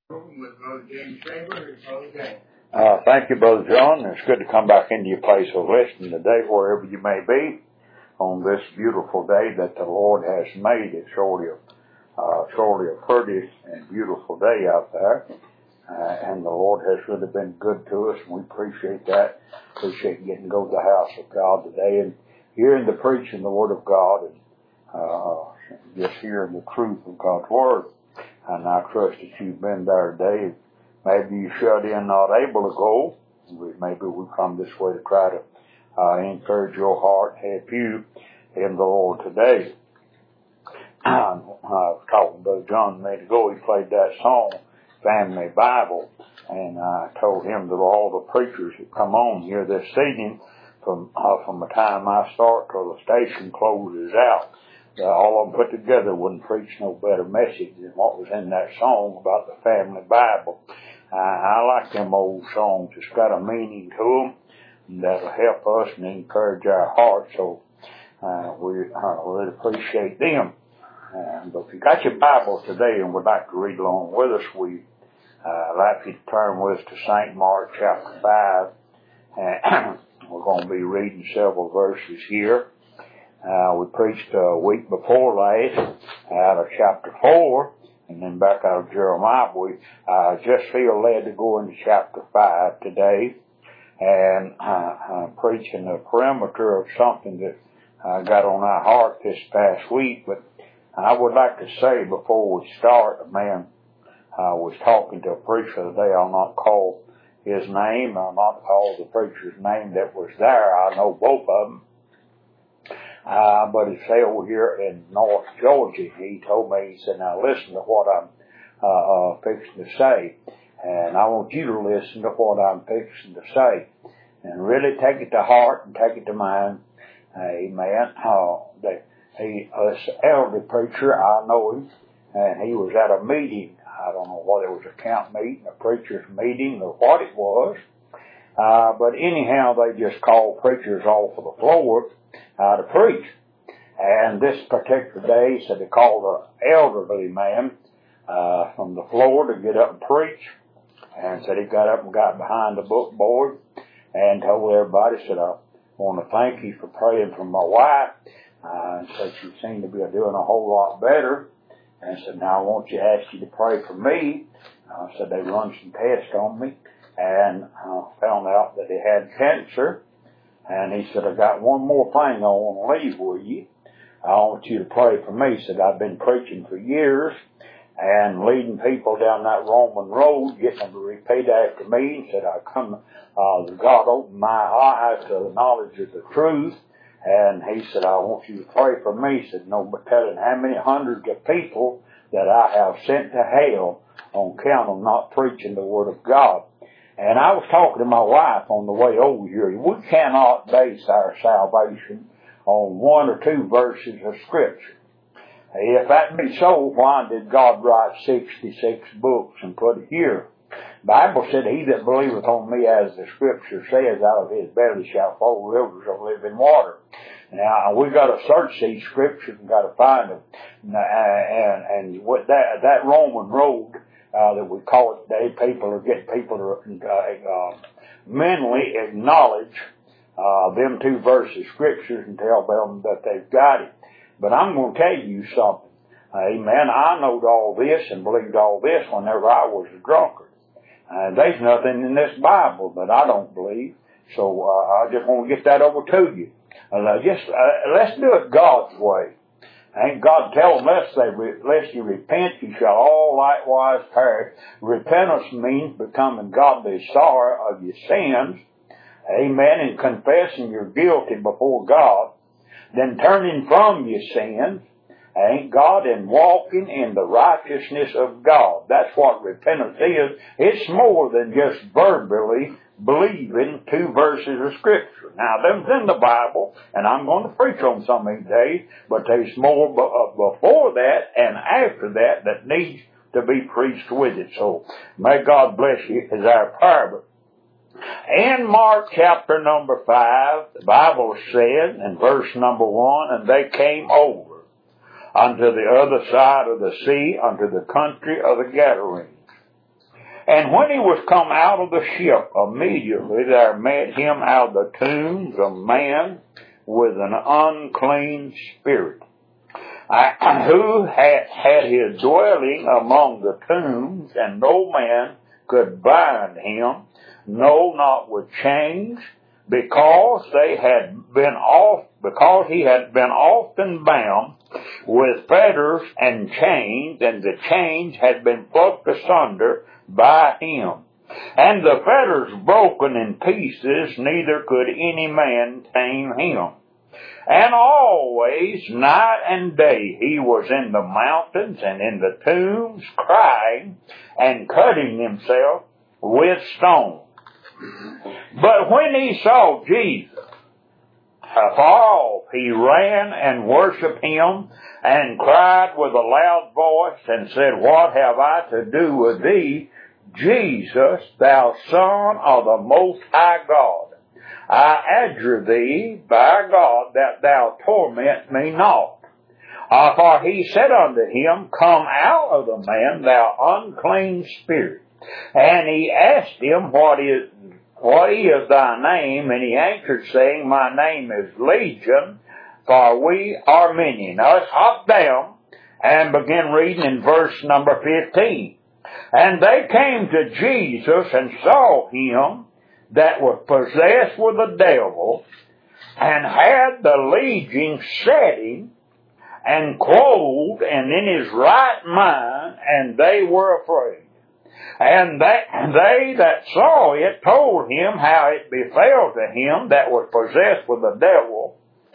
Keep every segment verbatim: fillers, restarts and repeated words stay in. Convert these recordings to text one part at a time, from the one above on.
With Brother James Faber and Brother James. Uh, thank you, Brother John. It's good to come back into your place of listening today, wherever you may be, on this beautiful day that the Lord has made. It's surely a, uh, surely a pretty and beautiful day out there. Uh, and the Lord has really been good to us, and we appreciate that. Appreciate getting to go to the house of God today and hearing the preaching the Word of God and uh, just hearing the truth of God's Word. And I trust that you've been there today. Maybe you shut in, not able to go. Maybe we come this way to try to uh, encourage your heart, help you in the Lord today. I was talking to Brother John a minute ago. He played that song, Family Bible, and I told him that all the preachers that come on here this evening, from uh, from the time I start till the station closes out, Uh, all of them put together wouldn't preach no better message than what was in that song about the family Bible. Uh, I like them old songs. It's got a meaning to them that'll help us and encourage our hearts. So uh, we uh, really appreciate them. Uh, but if you got your Bibles today and would like to read along with us, we uh, like you to turn with us to Saint Mark chapter five. Uh, we're going to be reading several verses here. Uh, we preached a week before last out of chapter four, and then back out of Jeremiah. We uh, just feel led to go into chapter five today, and uh, I'm preaching the perimeter of something that uh, got on our heart this past week. But I would like to say before we start, a man uh, was talking to a preacher today. I'll not call his name. I'll not call the preacher's name that was there. I know both of them. Uh, but he's over here in North Georgia. He told me, he said, now listen to what I'm uh, uh, fixing to say. And I want you to listen to what I'm fixing to say. And really take it to heart and take it to mind. Amen. Uh, that he, this elderly preacher, I know him, and he was at a meeting. I don't know whether it was a camp meeting, a preacher's meeting, or what it was. Uh, but anyhow, they just called preachers off of the floor Uh, to preach. And this particular day, so they called an elderly man uh, from the floor to get up and preach. And said he got up and got behind the book board and told everybody, said, I want to thank you for praying for my wife. Uh, and said she seemed to be doing a whole lot better. And said, now I want you to ask you to pray for me. Uh, said they run some tests on me and uh, found out that he had cancer. And he said, I got one more thing I want to leave with you. I want you to pray for me. He said, I've been preaching for years and leading people down that Roman road, getting them to repeat after me. He said, I come, uh, God opened my eyes to the knowledge of the truth. And he said, I want you to pray for me. He said, no, but telling how many hundreds of people that I have sent to hell on account of not preaching the Word of God. And I was talking to my wife on the way over here. We cannot base our salvation on one or two verses of Scripture. If that be so, why did God write sixty-six books and put it here? The Bible said, he that believeth on me, as the Scripture says, out of his belly shall flow rivers of living water. Now, we've got to search these Scriptures and got to find them. And, and with that, that Roman road, Uh, that we call it today, people are getting people to uh, uh, mentally acknowledge uh, them two verses of Scriptures and tell them that they've got it. But I'm going to tell you something. Amen. I knowed all this and believed all this whenever I was a drunkard. Uh, there's nothing in this Bible that I don't believe. So uh, I just want to get that over to you. Uh, just uh, let's do it God's way. Ain't God telling us that unless you repent, you shall all likewise perish. Repentance means becoming godly sorry of your sins, amen, and confessing you're guilty before God, then turning from your sins, ain't God, and walking in the righteousness of God. That's what repentance is. It's more than just verbally believing two verses of Scripture. Now, them's in the Bible, and I'm going to preach on some of these days, but there's more before that and after that that needs to be preached with it. So, may God bless you is our prayer. But in Mark chapter number five, the Bible says in verse number one, and they came over unto the other side of the sea, unto the country of the Gadarenes. And when he was come out of the ship, immediately there met him out of the tombs a man with an unclean spirit, uh, who had, had his dwelling among the tombs, and no man could bind him, no, not with chains, because they had been off, because he had been often bound with fetters and chains, and the chains had been plucked asunder by him, and the fetters broken in pieces, neither could any man tame him. And always, night and day, he was in the mountains and in the tombs, crying and cutting himself with stones. But when he saw Jesus afar off, he ran and worshipped him, and cried with a loud voice, and said, What have I to do with thee, Jesus, thou Son of the Most High God? I adjure thee by God that thou torment me not. Uh, for he said unto him, Come out of the man, thou unclean spirit. And he asked him, What is what is thy name? And he answered, saying, My name is Legion, for we are many. Now let's hop down and begin reading in verse number fifteen. And they came to Jesus and saw him that was possessed with the devil, and had the legion setting, and clothed, and in his right mind, and they were afraid. And they, and they that saw it told him how it befell to him that was possessed with the devil,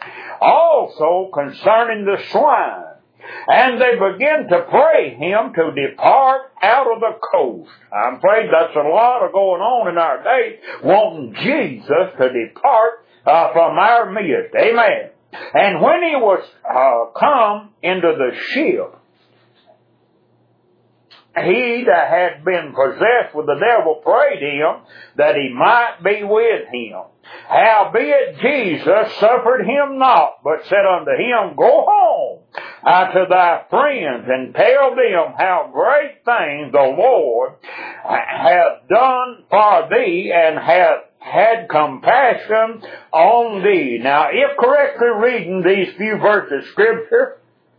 also concerning the swine. And they began to pray him to depart out of the coast. I'm afraid that's a lot of going on in our day, wanting Jesus to depart uh, from our midst. Amen. And when he was uh, come into the ship, he that had been possessed with the devil prayed him that he might be with him. Howbeit Jesus suffered him not, but said unto him, Go home uh, to thy friends, and tell them how great things the Lord hath done for thee, and hath had compassion on thee. Now, if correctly reading these few verses of Scripture,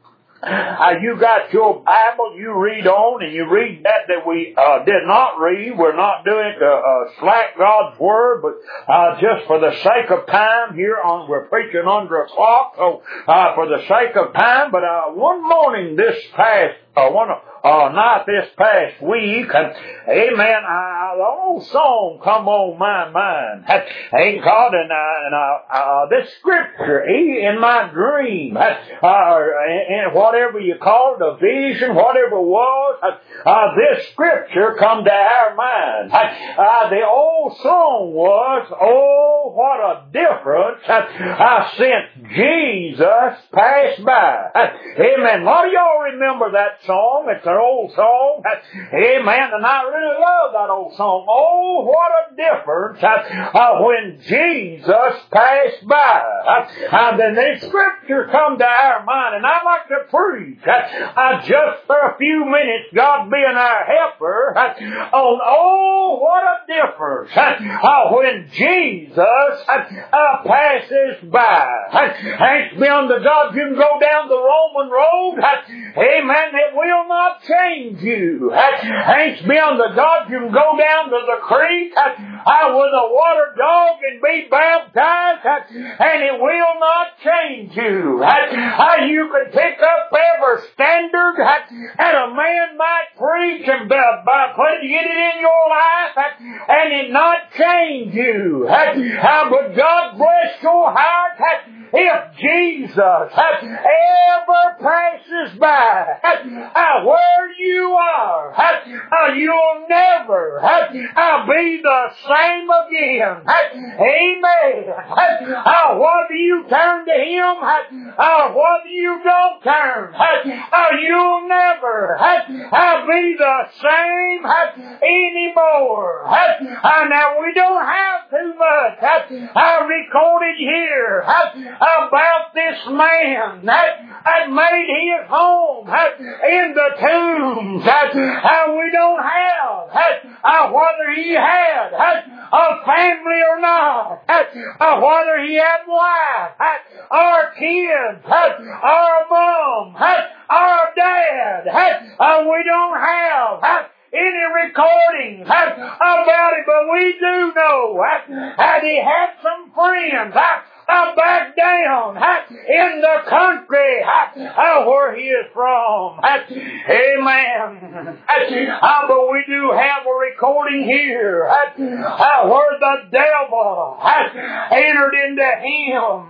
Uh, you got your Bible, you read on, and you read that that we uh, did not read. We're not doing it to uh, slack God's Word, but uh, just for the sake of time here on, we're preaching under a clock, so uh, for the sake of time. But uh, one morning this past, uh, one uh, night this past week, and, amen, uh, the old song come on my mind. Ain't called, and, uh, and uh, uh, this Scripture, he, in my dream, uh, and whatever you call it, a vision, whatever it was, uh, this Scripture come to our mind. Uh, the old song was, Oh, what a difference uh, since Jesus passed by. Amen. A lot of y'all remember that song. It's an old song. Amen. And I really love that old song. Oh, what a difference uh, when Jesus passed by. Uh, then the Scripture come to our mind, and I like to preach uh, just for a few minutes, God being our helper, uh, on oh, what a difference uh, when Jesus uh, passes by. Thanks be unto God, you can go down the Roman road. Amen. It will not change you. Thanks be unto God, you can go down to the creek uh, with a water dog and be baptized, and it will not change you. Uh, you can pick up every standard, and a man might preach and by put get it in your life, and it not change you. But God bless your heart if Jesus ever passes by where you are. You'll never be the same again. Amen. Whether you turn to Him, whether you don't turn, you'll never be the same anymore. Now, we don't have too much. I recorded here about this man that, that made his home in the tombs. And we don't have whether he had a family or not, whether he had wife or kids or a mom or a dad. We don't have any recordings about it, but we do know that he had some friends back down in the country where he is from. Amen. But we do have a recording here where the devil entered into him.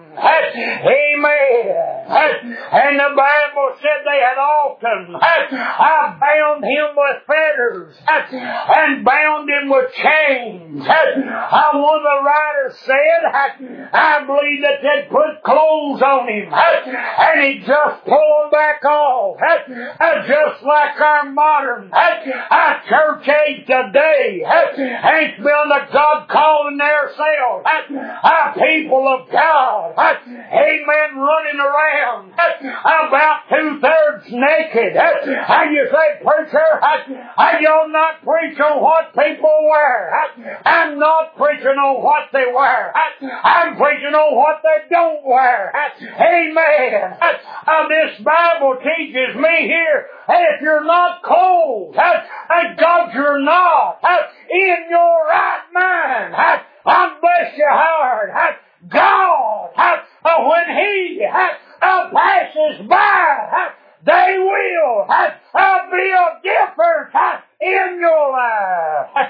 Amen. And the Bible said they had often I bound him with fetters and bound him with chains. One of the writers said, I believe that they'd put clothes on him and he just pull them back off. Just like our modern our church age today ain't been the God calling themselves our people of God. Amen, running around about two-thirds naked. And you say, preacher, are you not preaching on what people wear? I'm not preaching on what they wear. I'm preaching on what they don't wear. Amen. Uh, this Bible teaches me here, if you're not cold, and God, you're not in your right mind, unless your heart, God, when He passes by, they will be a difference in your life.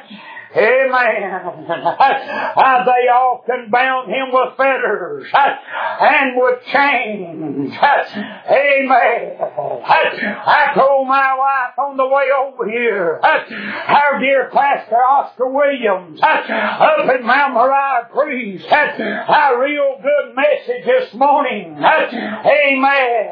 Amen. They often bound him with fetters and with chains. Amen. I told my wife on the way over here, our dear Pastor Oscar Williams, up at Mount Moriah Priest, a real good message this morning. Amen.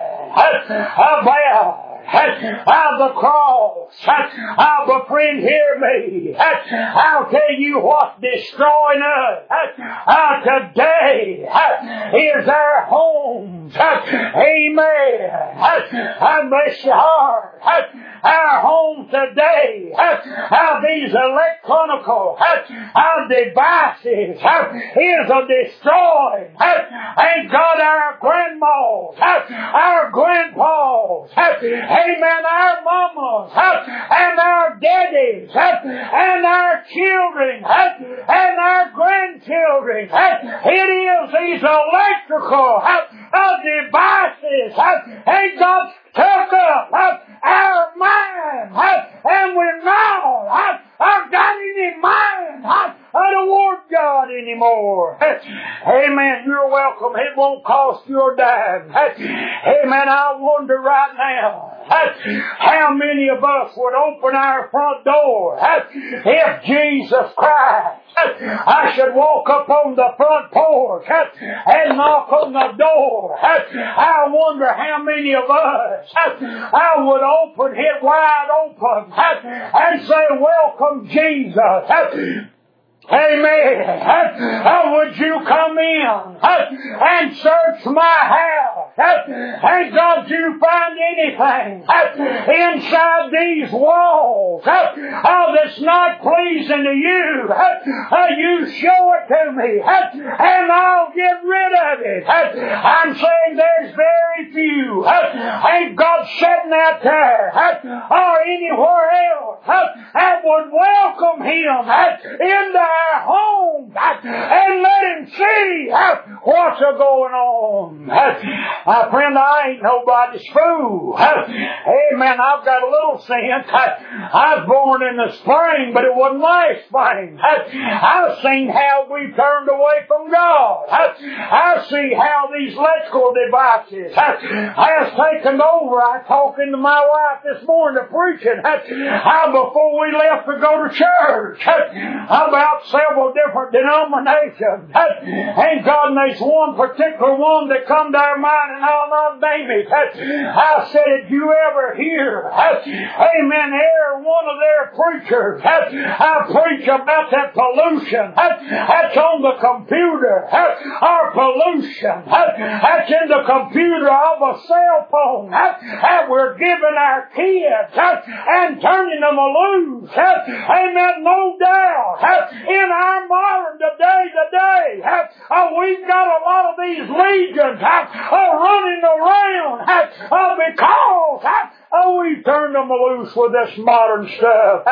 About of the cross. Oh, but friend, hear me. I'll tell you what's destroying us uh, today is our homes. Amen. I bless your heart. Our homes today, how these electronical devices is a destroying. Thank God our grandmas, our grandpas, amen, our mamas, and our daddies, and our children, and our grandchildren. It is these electrical devices, and God took up our mind, and we're not I've got any mind of the Word God anymore. Amen. You're welcome. It won't cost you a dime. Amen. I wonder right now how many of us would open our front door if Jesus Christ I should walk up on the front porch and knock on the door. I wonder how many of us I would open it wide open and say, welcome Jesus. Amen. How would you come in and search my house? And God, you find anything inside these walls that's not pleasing to you? You show it to me and I'll get rid of it. I'm saying there's very few. Ain't God sitting out there or anywhere else that would welcome Him into our home and let Him see what's going on. My friend, I ain't nobody's fool. Amen. I've got a little sense. I was born in the spring, but it wasn't last spring. I've seen how we've turned away from God. I see how these electrical devices has taken over. I was talking to my wife this morning to preaching how before we left to go to church, church about several different denominations. Ain't God, and there's one particular one that come to our mind, and I'll not name it. I said, did you ever hear, amen, every one of their preachers, I preach about that pollution. That's on the computer. Our pollution. That's in the computer of a cell phone. That we're giving our kids and turning them loose. Amen, no doubt. In our modern today, today, we've got a lot of these legions running around because oh, we turned them loose with this modern stuff.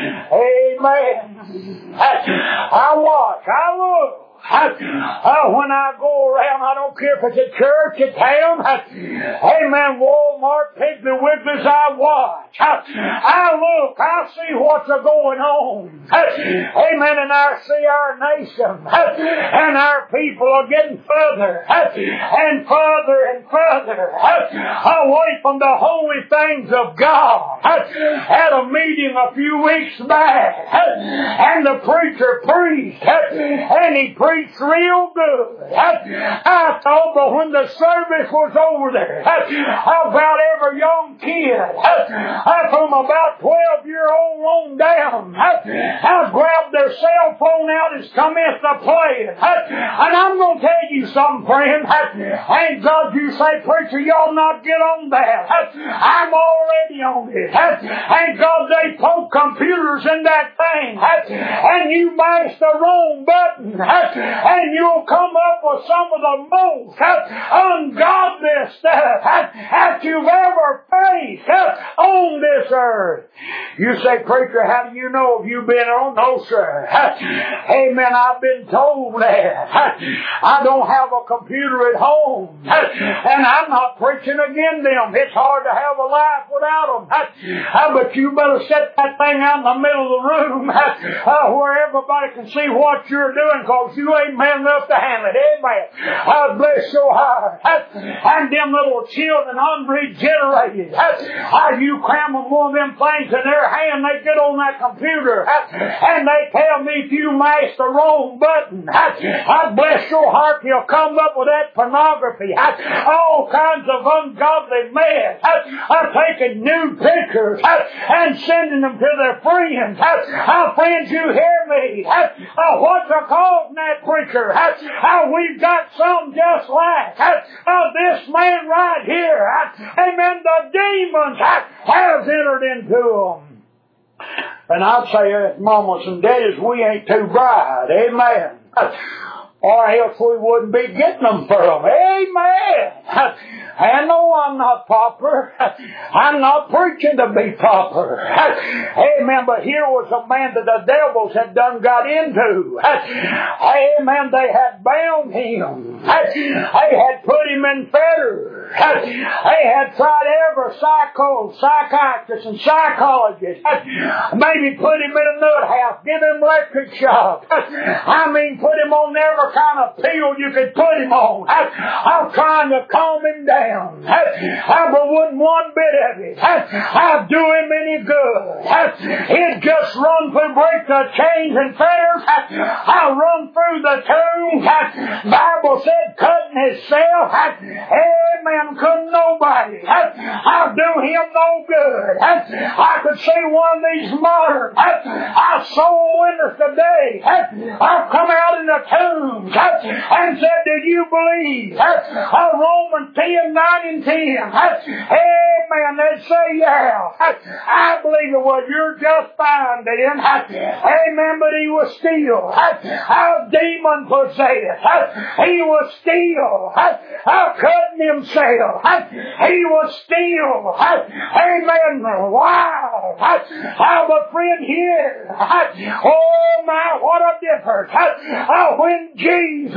Amen. I watch, I look. I, uh, when I go around, I don't care if it's at church, at town, I, amen, Walmart, Piggly Wigglies, I watch. I, I look, I see what's going on. Amen, and I see our nation and our people are getting further and further and further away from the holy things of God. Had a meeting a few weeks back, and the preacher preached, and he preached Preached real good. I thought, but when the service was over there, about every young kid, from about twelve year old on down, I grabbed their cell phone out and commenced to play it. And I'm going to tell you something, friend. Ain't God, you say, preacher, y'all not get on that. I'm already on it. Ain't God, they poke computers in that thing, and you mash the wrong button, and you'll come up with some of the most ungodly stuff that you've ever faced on this earth. You say, preacher, how do you know if you've been on? No, sir. Amen. I've been told that. I don't have a computer at home, and I'm not preaching against them. It's hard to have a life without them. But you better set that thing out in the middle of the room where everybody can see what you're doing, because you ain't man enough to handle it. Amen. God bless your heart. And them little children unregenerated. How you cram them one of them things in their hand, they get on that computer and they tell me if you mash the wrong button, God bless your heart, you'll come up with that pornography. All kinds of ungodly men are taking nude pictures and sending them to their friends. Our friends, you hear me? What's the cause, that preacher? How we've got some just like uh, this man right here. Amen. The demons has entered into them. And I'd say, uh, mamas and daddies, we ain't too bright. Amen. Or else we wouldn't be getting them for them. Amen. I know I'm not proper. I'm not preaching to be proper. Amen. But here was a man that the devils had done got into. Amen. They had bound him. They had put him in fetters. They had tried every psycho, psychiatrist and psychologist. Maybe put him in a nut house, give him electric shock. I mean, put him on every kind of pill you could put him on. I'm trying to calm him down. I wouldn't one bit of it. I'd do him any good. He'd just run through, break the chains and fetters. I'll run through the tomb. Bible said cutting himself. Amen. Couldn't nobody. I'll do him no good. I could see one of these modern our soul winners today. I've come out in the tombs and said, do you believe Romans ten, nine and ten? Amen. They'd say, yeah. I believe it was. You're just fine then. Amen. But he was still how demon possessed. He was still how cutting himself. He was still. Amen. Wow. How the friend here. Oh my, what a difference. When Jesus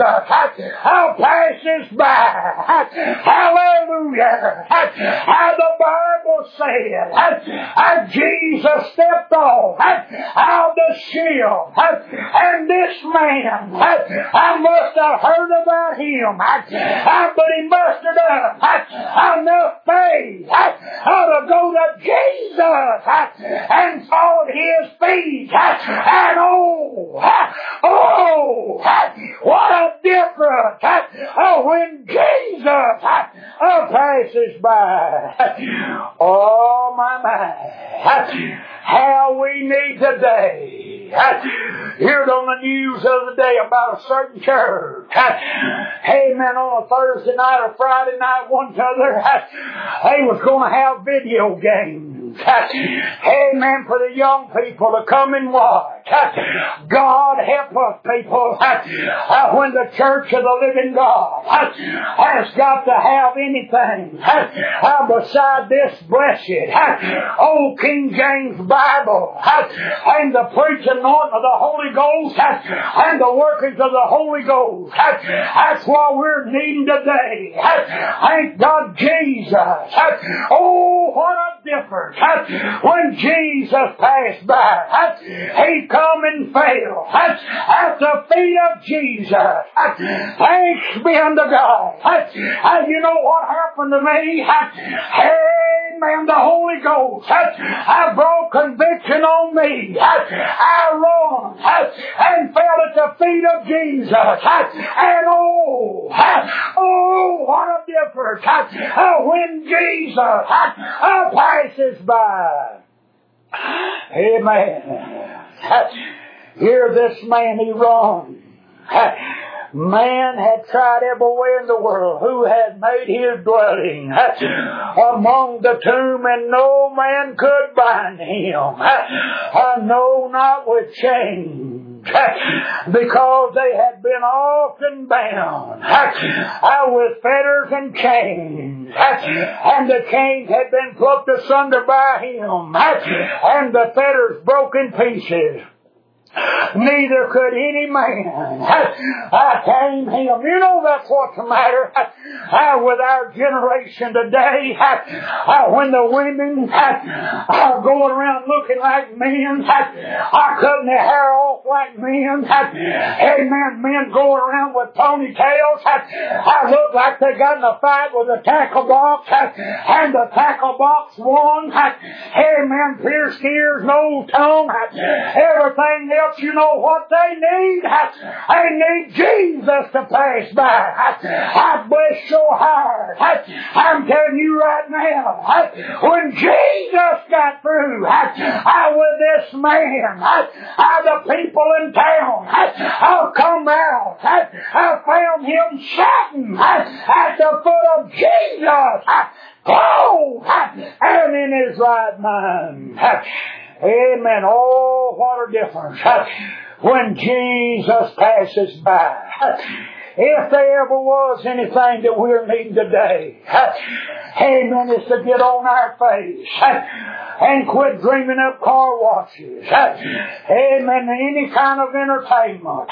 passes by. Hallelujah. How the Bible said, as Jesus stepped off out of the ship, and this man, I must have heard about him, but he mustered up enough faith to go to Jesus and followed him His feet. And oh, oh, what a difference when Jesus passes by. Oh, my, my. How we need today. Heard on the news the other day about a certain church. Amen. On a Thursday night or Friday night, one to other, they was going to have video games. Amen. For the young people to come and watch. God help us, people. When the church of the living God has got to have anything beside this blessed old King James Bible and the preaching anointing of the Holy Ghost and the workings of the Holy Ghost. That's what we're needing today. Thank God Jesus. Oh, what a difference. When Jesus passed by, He come and fell at the feet of Jesus. Thanks be unto God. You know what happened to me? Amen. The Holy Ghost I brought conviction on me. I run and fell at the feet of Jesus. And oh, oh, what a difference when Jesus passes by. Amen. Here this man, he run. Man had tried everywhere in the world who had made his dwelling among the tomb, and no man could bind him. No, not with chains, because they had been often bound with fetters and chains, and the chains had been plucked asunder by him, and the fetters broke in pieces. Neither could any man I tame him. You know that's what's the matter uh, with our generation today. Uh, when the women uh, are going around looking like men, uh, are cutting their hair off like men. Uh, amen. Men going around with ponytails. Uh, I look like they got in a fight with a tackle box, uh, and the tackle box won. Uh, amen. Pierced ears, no tongue, uh, everything else. You know what they need? They need Jesus to pass by. I bless your heart. I'm telling you right now, when Jesus got through with this man, the people in town come out. I found him sitting at the foot of Jesus. Oh, and in his right mind. Amen. Oh, what a difference when Jesus passes by. If there ever was anything that we're needing today, amen, is to get on our face and quit dreaming up car washes. Amen. Any kind of entertainment.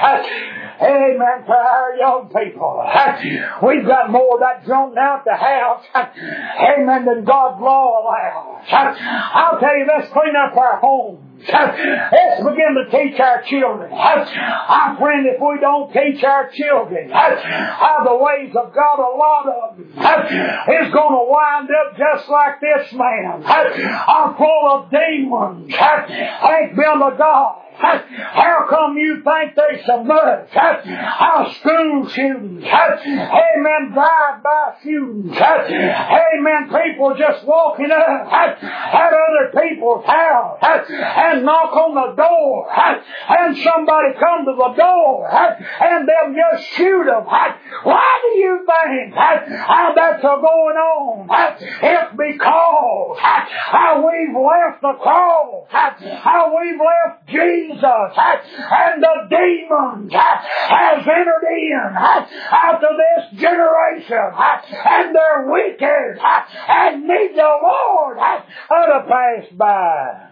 Amen. For our young people. We've got more of that junk out the house. Amen. Than God's law allows. I'll tell you, let's clean up our homes. Let's begin to teach our children. I'm friend, if we don't teach our children how the ways of God, a lot of them is going to wind up just like this man. I'm full of demons. Thank be unto God. How come you think there's so much? How school shootings? Amen. Drive-by shootings? Amen. People just walking up at other people's house and knock on the door and somebody come to the door and they'll just shoot them. Why do you think that's going on? It's because how we've left the cross, how we've left Jesus. Jesus and the demons has entered in after this generation, and they're wicked and need the Lord to pass by.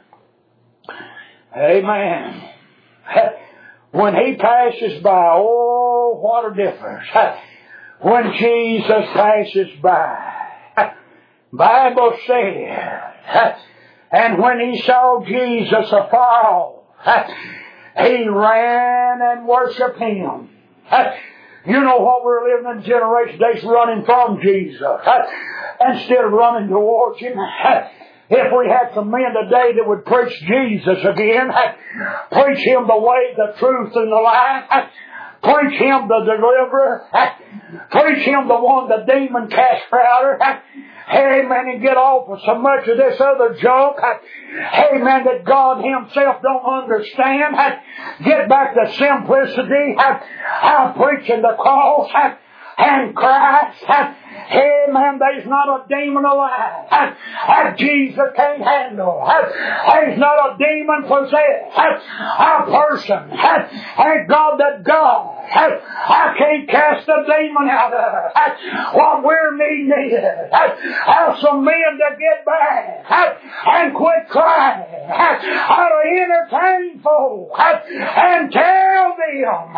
Amen. When He passes by, oh, what a difference. When Jesus passes by, Bible says, and when He saw Jesus afar off, He ran and worshipped Him. You know what we're living in generation days, running from Jesus instead of running towards Him. If we had some men today that would preach Jesus again, preach Him the way, the truth, and the life, preach Him the deliverer, preach Him the one, the demon caster outer, amen, and get off of so much of this other junk, amen, that God Himself don't understand. Get back to simplicity. I'm preaching the cross and Christ. Amen. There's not a demon alive that Jesus can't handle. There's not a demon possessed a person. Thank God that God I can't cast a demon out of it. What we're needing is have some men to get back and quit crying. How to entertain folk and tell them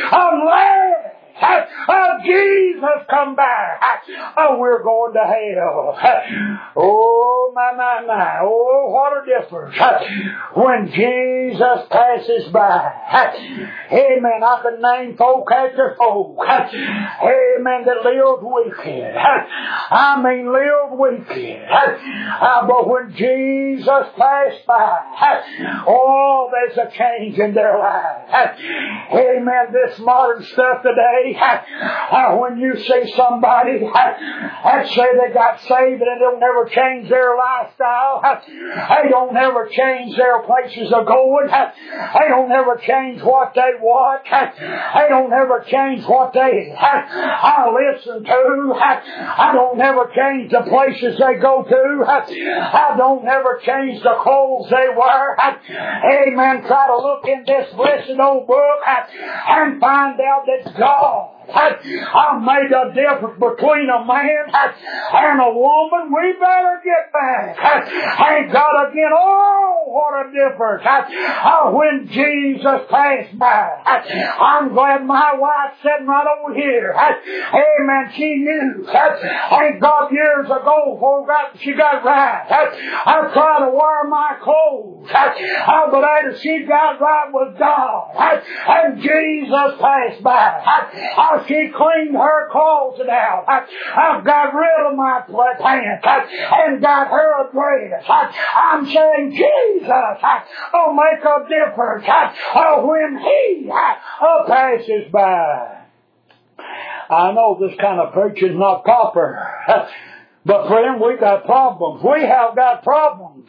unless oh, Jesus, come back. Oh, we're going to hell. Oh, my, my, my. Oh, what a difference. When Jesus passes by. Amen. I can name folk after folk. Amen. That lived wicked. I mean, lived wicked. But when Jesus passed by, oh, there's a change in their life. Amen. This modern stuff today, Uh, when you see somebody that say they got saved and they don't never change their lifestyle, they don't never change their places of going, they don't never change what they watch, they don't never change what they I listen to, I don't never change the places they go to, I don't never change the clothes they wear. Amen. Try to look in this blessed old book and find out that God I made a difference between a man and a woman. We better get back. Thank God again. Oh, what a difference. When Jesus passed by, I'm glad my wife's sitting right over here. Amen. She knew. Thank God years ago before she got right. I tried to wear my clothes. But after she got right with God and Jesus passed by, I she cleaned her clothes out. I, I've got rid of my pants and got her a dress. I, I'm saying Jesus will make a difference when He passes by. I know this kind of preaching is not proper. But friend, we got problems. We have got problems.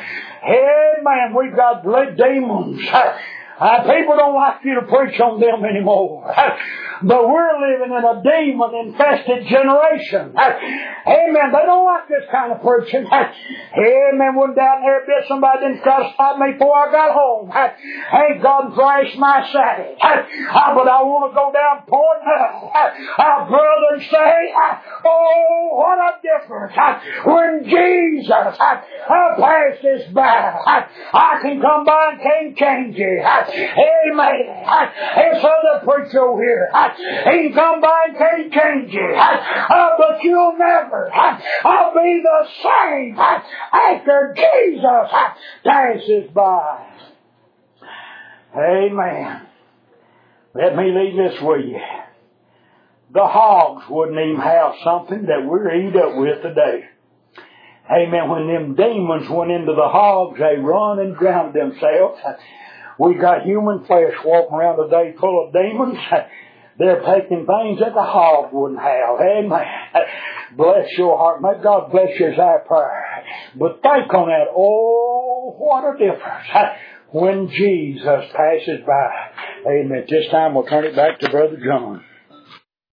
Amen. We've got demons. Uh, people don't like you to preach on them anymore. But we're living in a demon-infested generation. Amen. They don't like this kind of preaching. Amen. Went down there a bit. Somebody didn't try to stop me before I got home. Ain't God thrashed my saddle. But I want to go down point now. Our brother say, oh, what a difference. When Jesus passes by, I can come by and can't change it. Amen. It's other preacher over here. He can come by and can't change it. Uh, but you'll never I'll be the same after Jesus passes by. Amen. Let me leave this with you. The hogs wouldn't even have something that we're eat up with today. Amen. When them demons went into the hogs, they run and drowned themselves. We got human flesh walking around today full of demons. They're taking things that the hog wouldn't have. Amen. Bless your heart. May God bless you as our prayer. But think on that. Oh, what a difference when Jesus passes by. Amen. This time we'll turn it back to Brother John.